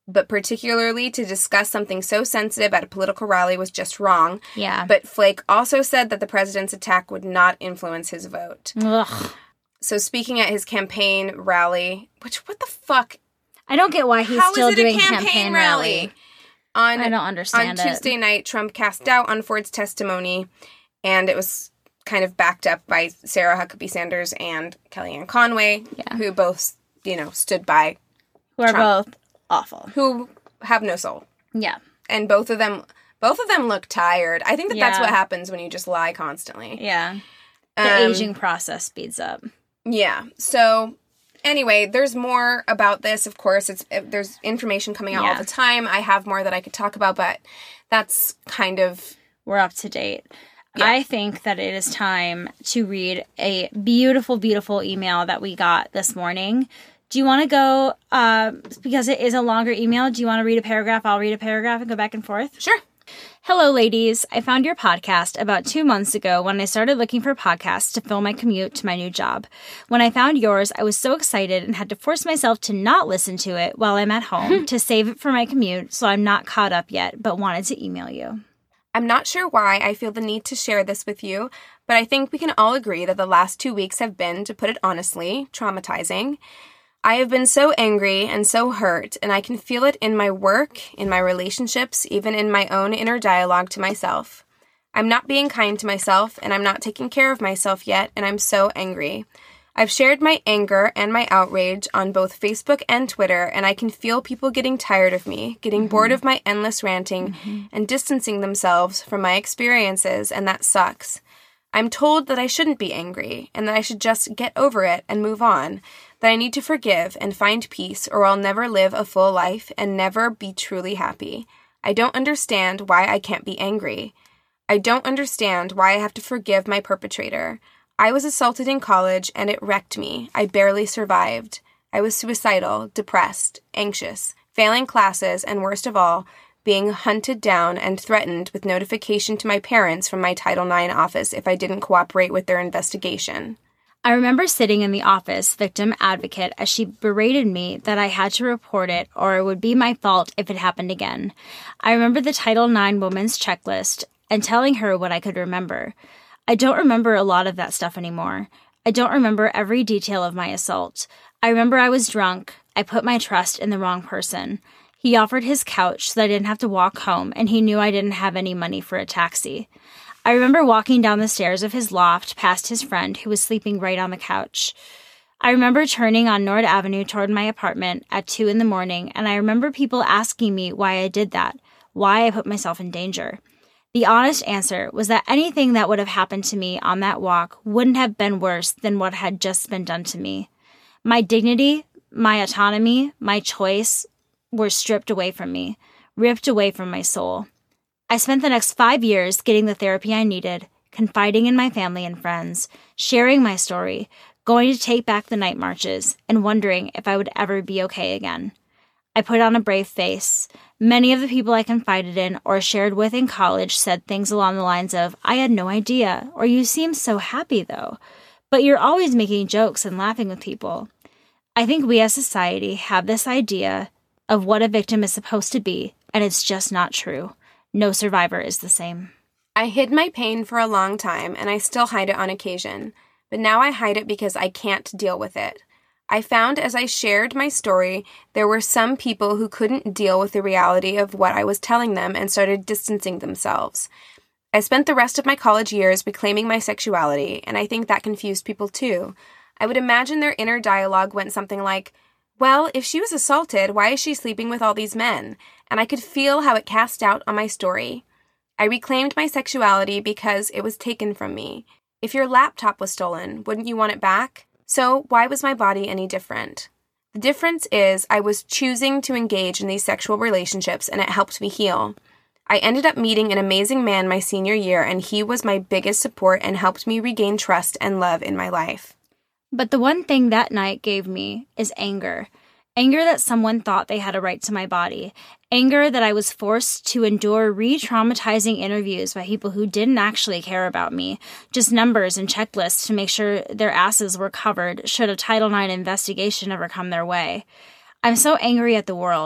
but particularly to discuss something so sensitive at a political rally was just wrong. Yeah. But Flake also said that the president's attack would not influence his vote. Ugh. So speaking at his campaign rally, which, what the fuck? I don't get why he's How still is it doing a campaign, campaign rally? rally. On, I don't understand On it. Tuesday night, Trump cast doubt on Ford's testimony, and it was kind of backed up by Sarah Huckabee Sanders and Kellyanne Conway, Yeah. who both, you know, stood by, Who are Trump. both awful. who have no soul. Yeah. And both of them, both of them look tired. I think that that's Yeah. what happens when you just lie constantly. Yeah. The Um, aging process speeds up. Yeah. So anyway, there's more about this. Of course, it's it, there's information coming out all Yeah. the time. I have more that I could talk about, but that's kind of We're up to date. Yeah. I think that it is time to read a beautiful, beautiful email that we got this morning. Do you want to go, uh, because it is a longer email, do you want to read a paragraph? I'll read a paragraph and go back and forth. sure. Hello, ladies. I found your podcast about two months ago when I started looking for podcasts to fill my commute to my new job. When I found yours, I was so excited and had to force myself to not listen to it while I'm at home to save it for my commute, so I'm not caught up yet, but wanted to email you. I'm not sure why I feel the need to share this with you, but I think we can all agree that the last two weeks have been, to put it honestly, traumatizing. I have been so angry and so hurt, and I can feel it in my work, in my relationships, even in my own inner dialogue to myself. I'm not being kind to myself, and I'm not taking care of myself yet, and I'm so angry. I've shared my anger and my outrage on both Facebook and Twitter, and I can feel people getting tired of me, getting mm-hmm. bored of my endless ranting, mm-hmm. and distancing themselves from my experiences, and that sucks. I'm told that I shouldn't be angry, and that I should just get over it and move on, that I need to forgive and find peace, or I'll never live a full life and never be truly happy. I don't understand why I can't be angry. I don't understand why I have to forgive my perpetrator. I was assaulted in college, and it wrecked me. I barely survived. I was suicidal, depressed, anxious, failing classes, and worst of all, being hunted down and threatened with notification to my parents from my Title nine office if I didn't cooperate with their investigation. I remember sitting in the office, victim advocate, as she berated me that I had to report it or it would be my fault if it happened again. I remember the Title nine woman's checklist and telling her what I could remember. I don't remember a lot of that stuff anymore. I don't remember every detail of my assault. I remember I was drunk. I put my trust in the wrong person. He offered his couch so that I didn't have to walk home, and he knew I didn't have any money for a taxi. I remember walking down the stairs of his loft past his friend who was sleeping right on the couch. I remember turning on Nord Avenue toward my apartment at two in the morning, and I remember people asking me why I did that, why I put myself in danger. The honest answer was that anything that would have happened to me on that walk wouldn't have been worse than what had just been done to me. My dignity, my autonomy, my choice were stripped away from me, ripped away from my soul. I spent the next five years getting the therapy I needed, confiding in my family and friends, sharing my story, going to take back the night marches, and wondering if I would ever be okay again. I put on a brave face. Many of the people I confided in or shared with in college said things along the lines of, "I had no idea," or "You seem so happy though, but you're always making jokes and laughing with people." I think we as society have this idea of what a victim is supposed to be, and it's just not true. No survivor is the same. I hid my pain for a long time, and I still hide it on occasion, but now I hide it because I can't deal with it. I found as I shared my story, there were some people who couldn't deal with the reality of what I was telling them and started distancing themselves. I spent the rest of my college years reclaiming my sexuality, and I think that confused people too. I would imagine their inner dialogue went something like, "Well, if she was assaulted, why is she sleeping with all these men?" And I could feel how it cast doubt on my story. I reclaimed my sexuality because it was taken from me. If your laptop was stolen, wouldn't you want it back? So why was my body any different? The difference is I was choosing to engage in these sexual relationships, and it helped me heal. I ended up meeting an amazing man my senior year, and he was my biggest support and helped me regain trust and love in my life. But the one thing that night gave me is anger. Anger that someone thought they had a right to my body. Anger that I was forced to endure re-traumatizing interviews by people who didn't actually care about me, just numbers and checklists to make sure their asses were covered should a Title nine investigation ever come their way. I'm so angry at the world.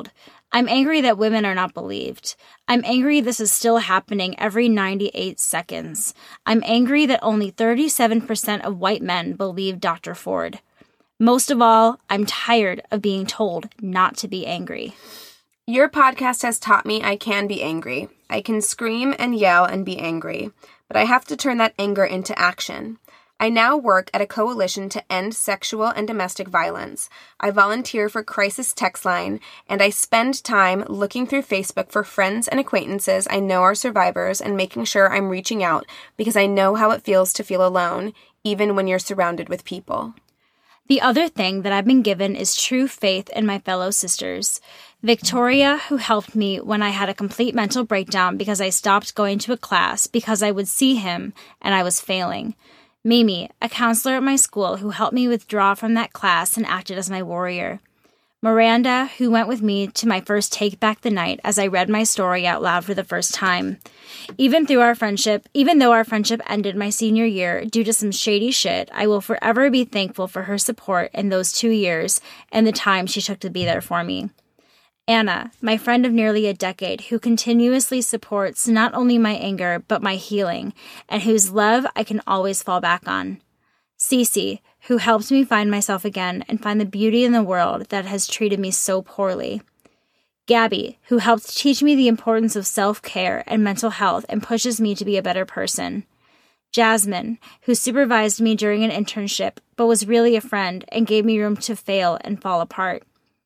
I'm angry that women are not believed. I'm angry this is still happening every ninety-eight seconds. I'm angry that only thirty-seven percent of white men believe Doctor Ford. Most of all, I'm tired of being told not to be angry. Your podcast has taught me I can be angry. I can scream and yell and be angry, but I have to turn that anger into action. I now work at a coalition to end sexual and domestic violence. I volunteer for Crisis Text Line, and I spend time looking through Facebook for friends and acquaintances I know are survivors and making sure I'm reaching out because I know how it feels to feel alone, even when you're surrounded with people. The other thing that I've been given is true faith in my fellow sisters. Victoria, who helped me when I had a complete mental breakdown because I stopped going to a class because I would see him and I was failing. Mimi, a counselor at my school who helped me withdraw from that class and acted as my warrior. Miranda, who went with me to my first Take Back the Night as I read my story out loud for the first time. Even through our friendship, even though our friendship ended my senior year due to some shady shit, I will forever be thankful for her support in those two years and the time she took to be there for me. Anna, my friend of nearly a decade, who continuously supports not only my anger, but my healing, and whose love I can always fall back on. Cece, who helped me find myself again and find the beauty in the world that has treated me so poorly. Gabby, who helped teach me the importance of self-care and mental health and pushes me to be a better person. Jasmine, who supervised me during an internship, but was really a friend and gave me room to fail and fall apart.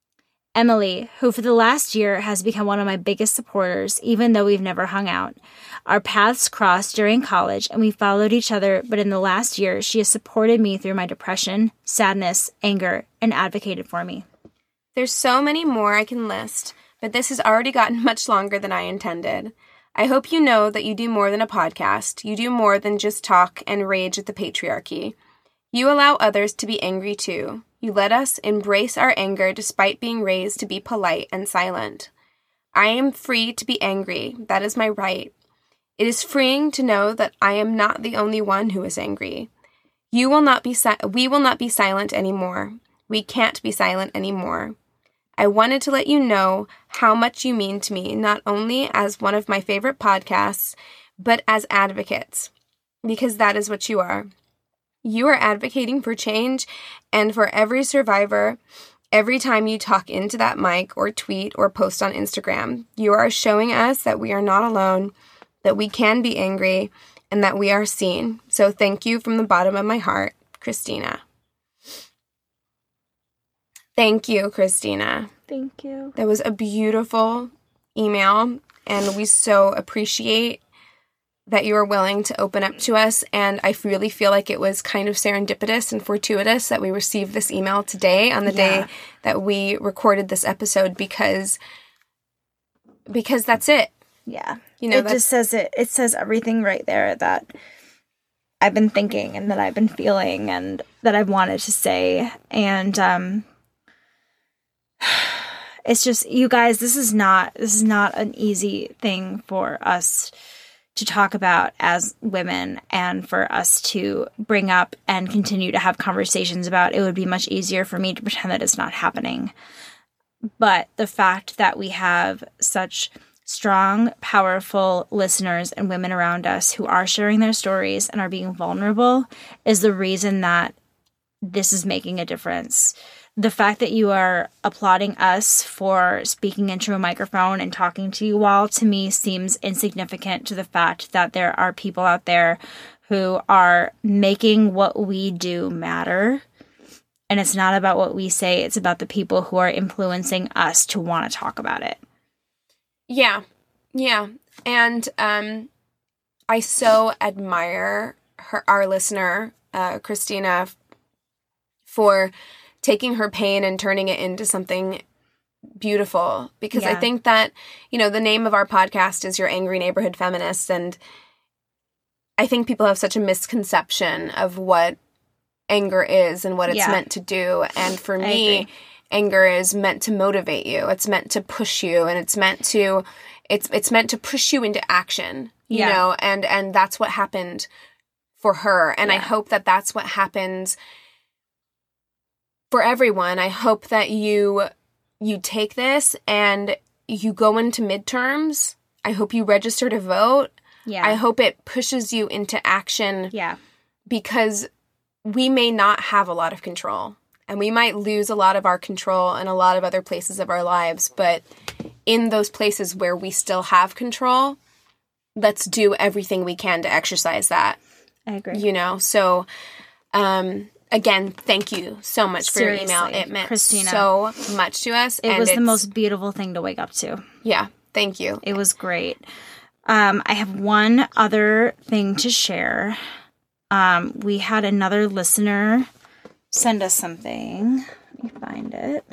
Emily, who for the last year has become one of my biggest supporters, even though we've never hung out. Our paths crossed during college, and we followed each other, but in the last year, she has supported me through my depression, sadness, anger, and advocated for me. There's so many more I can list, but this has already gotten much longer than I intended. I hope you know that you do more than a podcast. You do more than just talk and rage at the patriarchy. You allow others to be angry too. You let us embrace our anger despite being raised to be polite and silent. I am free to be angry. That is my right. It is freeing to know that I am not the only one who is angry. You will not be si- we will not be silent anymore. We can't be silent anymore. I wanted to let you know how much you mean to me, not only as one of my favorite podcasts, but as advocates, because that is what you are. You are advocating for change, and for every survivor, every time you talk into that mic or tweet or post on Instagram, you are showing us that we are not alone, that we can be angry, and that we are seen. So thank you from the bottom of my heart, Christina. Thank you, Christina. Thank you. That was a beautiful email, and we so appreciate that you are willing to open up to us, and I really feel like it was kind of serendipitous and fortuitous that we received this email today on the Yeah. day that we recorded this episode because because that's it. Yeah. You know, it that's- just says it. It says everything right there that I've been thinking and that I've been feeling and that I've wanted to say. And um, it's just, you guys, this is not this is not an easy thing for us to talk about as women and for us to bring up and continue to have conversations about. It would be much easier for me to pretend that it's not happening. But the fact that we have such strong, powerful listeners and women around us who are sharing their stories and are being vulnerable is the reason that this is making a difference. The fact that you are applauding us for speaking into a microphone and talking to you all, to me, seems insignificant to the fact that there are people out there who are making what we do matter. And it's not about what we say, it's about the people who are influencing us to want to talk about it. Yeah. Yeah. And um, I so admire her, our listener, uh, Christina, for taking her pain and turning it into something beautiful. Because Yeah. I think that, you know, the name of our podcast is Your Angry Neighborhood Feminist. And I think people have such a misconception of what anger is and what it's Yeah. meant to do. And for I me, agree. anger is meant to motivate you. It's meant to push you, and it's meant to it's it's meant to push you into action, you Yeah. know, and and that's what happened for her. And I Yeah. hope that that's what happens for everyone. I hope that you you take this and you go into midterms. I hope you register to vote. Yeah. I hope it pushes you into action. Yeah. Because we may not have a lot of control. And we might lose a lot of our control in a lot of other places of our lives. But in those places where we still have control, let's do everything we can to exercise that. I agree. You know? So, um, again, thank you so much for Seriously, your email. It meant Christina, so much to us. It and was the it's- most beautiful thing to wake up to. Yeah. Thank you. It was great. Um, I have one other thing to share. Um, we had another listener send us something. Let me find it.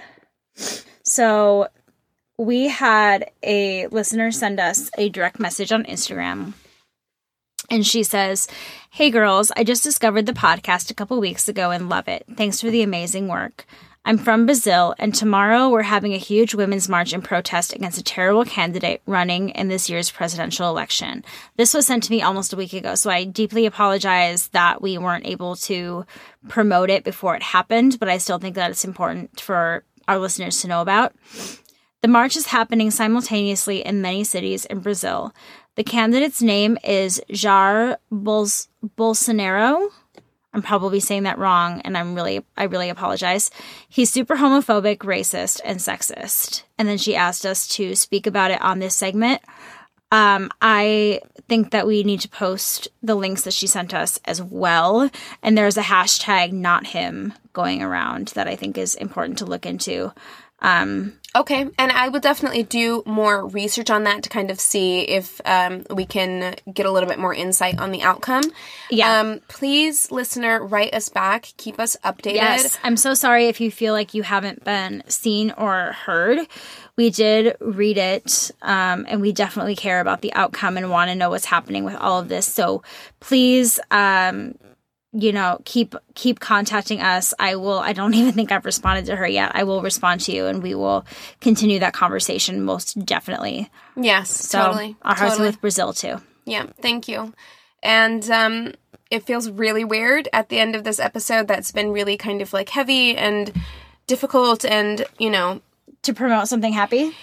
So we had a listener send us a direct message on Instagram. And she says, "Hey girls, I just discovered the podcast a couple weeks ago and love it. Thanks for the amazing work. I'm from Brazil, and tomorrow we're having a huge women's march in protest against a terrible candidate running in this year's presidential election. This was sent to me almost a week ago, so I deeply apologize that we weren't able to promote it before it happened, but I still think that it's important for our listeners to know about. The march is happening simultaneously in many cities in Brazil. The candidate's name is Jair Bols- Bolsonaro. I'm probably saying that wrong, and I'm really, I really apologize. He's super homophobic, racist, and sexist." And then she asked us to speak about it on this segment. Um, I think that we need to post the links that she sent us as well. And there's a hashtag not him going around that I think is important to look into. Um, Okay, and I will definitely do more research on that to kind of see if um, we can get a little bit more insight on the outcome. Yeah. Um, please, listener, write us back. Keep us updated. Yes, I'm so sorry if you feel like you haven't been seen or heard. We did read it, um, and we definitely care about the outcome and want to know what's happening with all of this. So please, um, you know, keep keep contacting us. I will. I don't even think I've responded to her yet. I will respond to you, and we will continue that conversation most definitely. Yes, So totally. our hearts totally. are with Brazil too. Yeah, thank you. And um, it feels really weird at the end of this episode that's been really kind of like heavy and difficult and, you know. To promote something happy?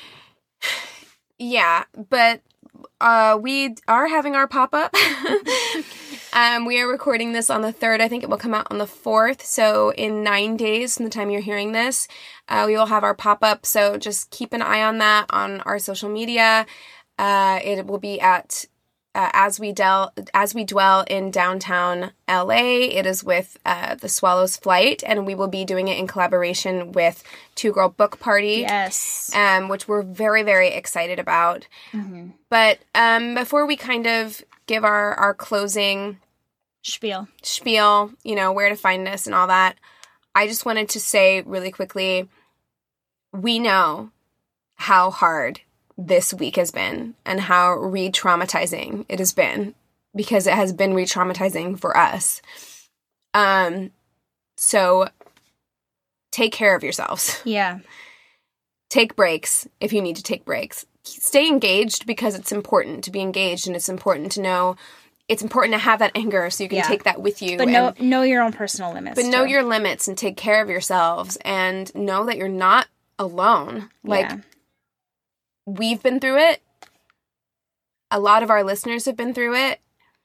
Yeah, but uh, we are having our pop-up. um, we are recording this on the third. I think it will come out on the fourth. So in nine days from the time you're hearing this, uh, we will have our pop-up. So just keep an eye on that on our social media. Uh, it will be at uh, as we del- as we dwell in downtown L A. It is with uh, the Swallows Flight, and we will be doing it in collaboration with Two Girl Book Party. Yes. Um, which we're very, very excited about. Mm-hmm. But um, before we kind of give our, our closing Spiel. spiel, you know, where to find us and all that, I just wanted to say really quickly, we know how hard this week has been and how re-traumatizing it has been, because it has been re-traumatizing for us. Um, so take care of yourselves. Yeah. Take breaks if you need to take breaks. Stay engaged, because it's important to be engaged, and it's important to know, it's important to have that anger so you can Yeah. take that with you. But and, know, know your own personal limits. but know too. your limits and take care of yourselves, and know that you're not alone. Like, Yeah. we've been through it. A lot of our listeners have been through it.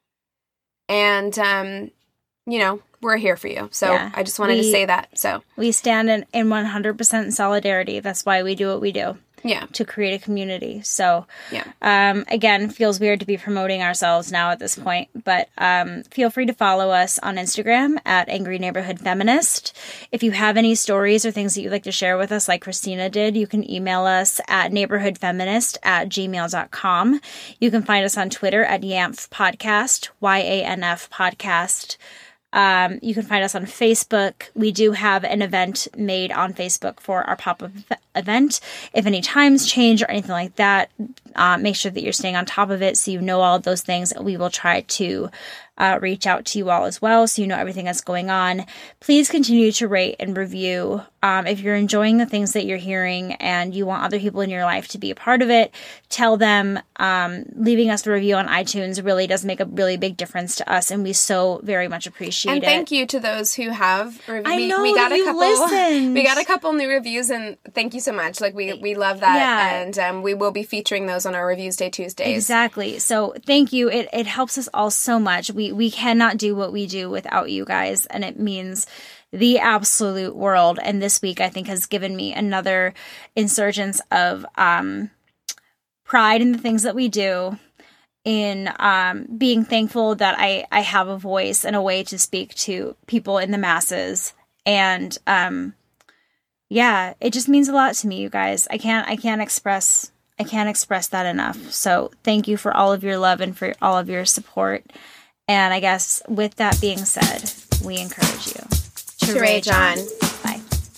And, um, you know, we're here for you. So Yeah. I just wanted to We- say that. So, We stand in, in one hundred percent solidarity. That's why we do what we do, yeah. to create a community. So, Yeah. um, again, feels weird to be promoting ourselves now at this point, but um, feel free to follow us on Instagram at Angry Neighborhood Feminist. If you have any stories or things that you'd like to share with us, like Christina did, you can email us at neighborhoodfeminist at gmail dot com. You can find us on Twitter at Yanf Podcast, Y A N F Podcast. Um, you can find us on Facebook. We do have an event made on Facebook for our pop-up event. If any times change or anything like that, uh, make sure that you're staying on top of it so you know all of those things. We will try to uh, reach out to you all as well so you know everything that's going on. Please continue to rate and review. Um, if you're enjoying the things that you're hearing and you want other people in your life to be a part of it, tell them. Um, leaving us a review on iTunes really does make a really big difference to us, and we so very much appreciate and it. And thank you to those who have reviewed. I know we, we got that a you couple. listened. We got a couple new reviews, and thank you so much. Like we we love that, Yeah. and um, we will be featuring those on our Reviews Day Tuesdays. Exactly. So thank you. It it helps us all so much. We we cannot do what we do without you guys, and it means the absolute world. And this week, I think, has given me another insurgence of um, pride in the things that we do, in um, being thankful that I, I have a voice and a way to speak to people in the masses. And um, yeah, it just means a lot to me, you guys. I can't I can't express I can't express that enough. So thank you for all of your love and for all of your support. And I guess with that being said, we encourage you to rage on. Bye.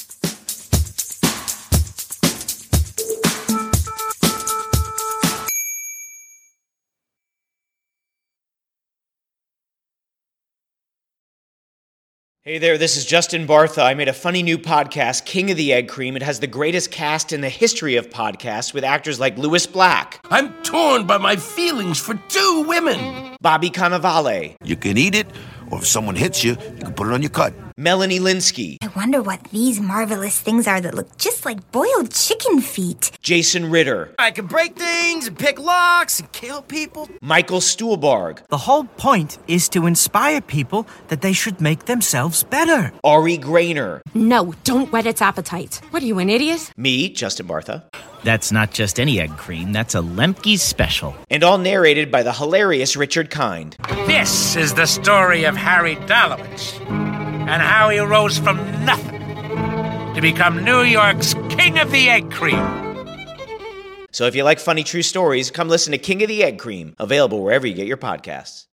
Hey there, this is Justin Bartha. I made a funny new podcast, King of the Egg Cream. It has the greatest cast in the history of podcasts with actors like Louis Black, I'm torn by my feelings for two women. Bobby Cannavale, You can eat it, or if someone hits you, you can put it on your cut. Melanie Linsky, I wonder what these marvelous things are that look just like boiled chicken feet. Jason Ritter, I can break things and pick locks and kill people. Michael Stuhlbarg, The whole point is to inspire people that they should make themselves better. Ari Grainer, No, don't whet its appetite. What are you, an idiot? me, Justin Bartha, That's not just any egg cream, that's a Lemke's special. and all narrated by the hilarious Richard Kind. This is the story of Harry Dalowitz and how he rose from nothing to become New York's King of the Egg Cream. So if you like funny true stories, come listen to King of the Egg Cream, available wherever you get your podcasts.